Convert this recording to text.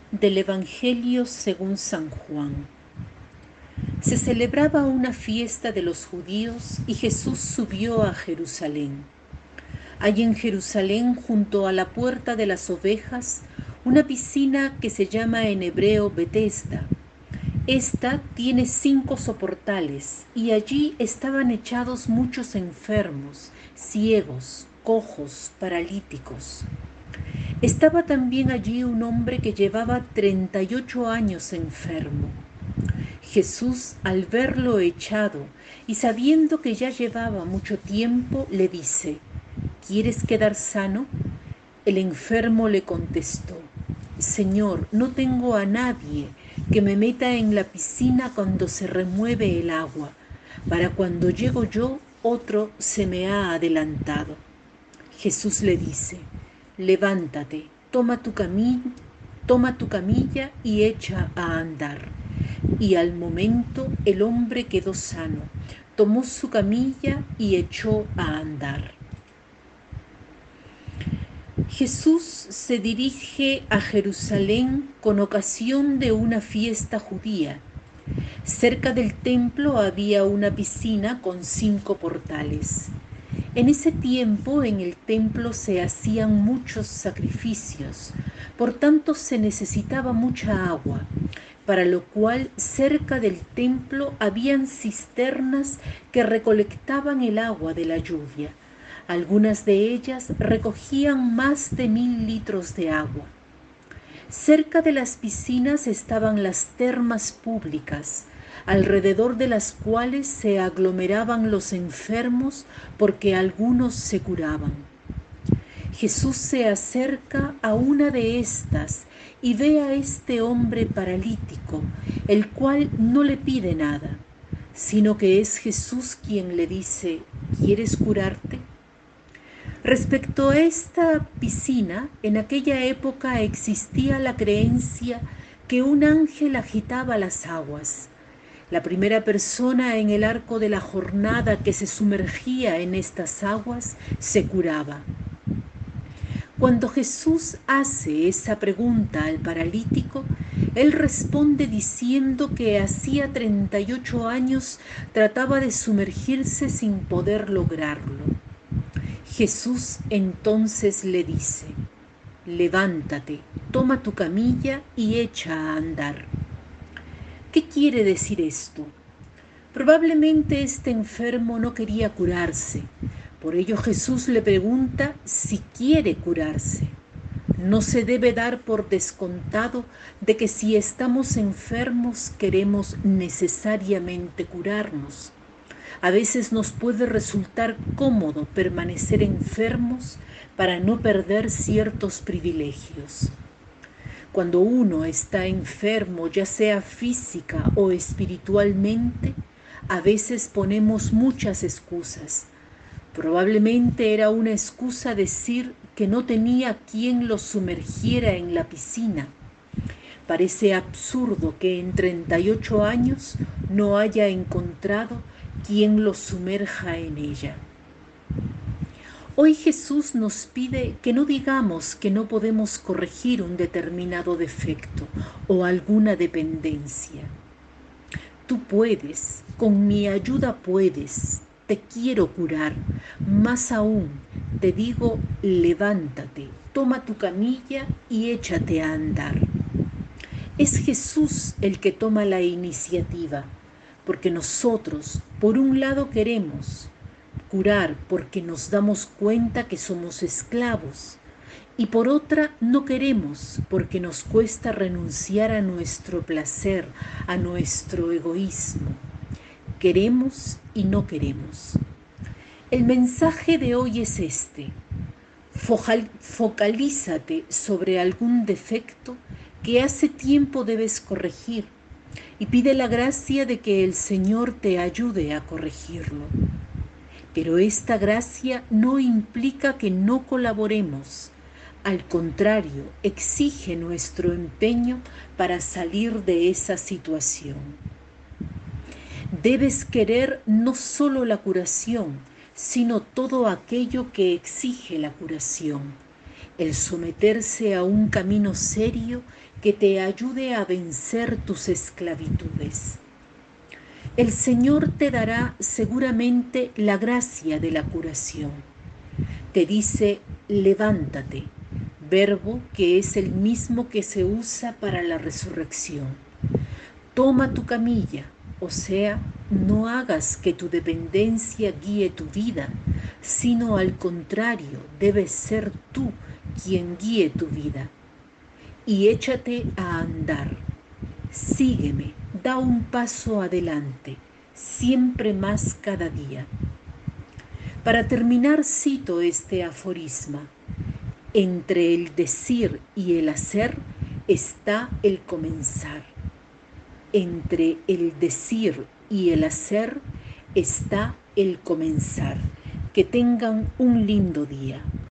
Del Evangelio según San Juan. Se celebraba una fiesta de los judíos y Jesús subió a Jerusalén. Hay en Jerusalén, junto a la puerta de las ovejas, una piscina que se llama en hebreo Betesda. Esta tiene 5 soportales y allí estaban echados muchos enfermos, ciegos, cojos, paralíticos. Estaba también allí un hombre que llevaba 38 años enfermo. Jesús, al verlo echado y sabiendo que ya llevaba mucho tiempo, le dice: ¿Quieres quedar sano? El enfermo le contestó: Señor, no tengo a nadie que me meta en la piscina cuando se remueve el agua. Para cuando llego yo, otro se me ha adelantado. Jesús le dice: Levántate, toma tu camilla y echa a andar. Y al momento el hombre quedó sano, tomó su camilla y echó a andar. Jesús se dirige a Jerusalén con ocasión de una fiesta judía. Cerca del templo había una piscina con 5 portales. En ese tiempo en el templo se hacían muchos sacrificios, por tanto se necesitaba mucha agua, para lo cual cerca del templo habían cisternas que recolectaban el agua de la lluvia. Algunas de ellas recogían más de 1000 litros de agua. Cerca de las piscinas estaban las termas públicas, alrededor de las cuales se aglomeraban los enfermos porque algunos se curaban. Jesús se acerca a una de estas y ve a este hombre paralítico, el cual no le pide nada, sino que es Jesús quien le dice: ¿Quieres curarte? Respecto a esta piscina, en aquella época existía la creencia que un ángel agitaba las aguas. La primera persona en el arco de la jornada que se sumergía en estas aguas se curaba. Cuando Jesús hace esa pregunta al paralítico, él responde diciendo que hacía 38 años trataba de sumergirse sin poder lograrlo. Jesús entonces le dice: Levántate, toma tu camilla y echa a andar. ¿Qué quiere decir esto? Probablemente este enfermo no quería curarse, por ello Jesús le pregunta si quiere curarse. No se debe dar por descontado de que si estamos enfermos queremos necesariamente curarnos. A veces nos puede resultar cómodo permanecer enfermos para no perder ciertos privilegios. Cuando uno está enfermo, ya sea física o espiritualmente, a veces ponemos muchas excusas. Probablemente era una excusa decir que no tenía quien lo sumergiera en la piscina. Parece absurdo que en 38 años no haya encontrado quien lo sumerja en ella. Hoy Jesús nos pide que no digamos que no podemos corregir un determinado defecto o alguna dependencia. Tú puedes, con mi ayuda puedes, te quiero curar. Más aún, te digo: levántate, toma tu camilla y échate a andar. Es Jesús el que toma la iniciativa, porque nosotros, por un lado, queremos curar porque nos damos cuenta que somos esclavos, y por otra no queremos porque nos cuesta renunciar a nuestro placer, a nuestro egoísmo. Queremos y no queremos. El mensaje de hoy es este: focalízate sobre algún defecto que hace tiempo debes corregir y pide la gracia de que el Señor te ayude a corregirlo. Pero esta gracia no implica que no colaboremos. Al contrario, exige nuestro empeño para salir de esa situación. Debes querer no solo la curación, sino todo aquello que exige la curación. el someterse a un camino serio que te ayude a vencer tus esclavitudes. El Señor te dará seguramente la gracia de la curación. Te dice, levántate, verbo que es el mismo que se usa para la resurrección. Toma tu camilla, o sea, no hagas que tu dependencia guíe tu vida, sino al contrario, debes ser tú quien guíe tu vida. Y échate a andar. Sígueme, da un paso adelante, siempre más cada día. Para terminar, cito este aforisma: entre el decir y el hacer está el comenzar. Entre el decir y el hacer está el comenzar. Que tengan un lindo día.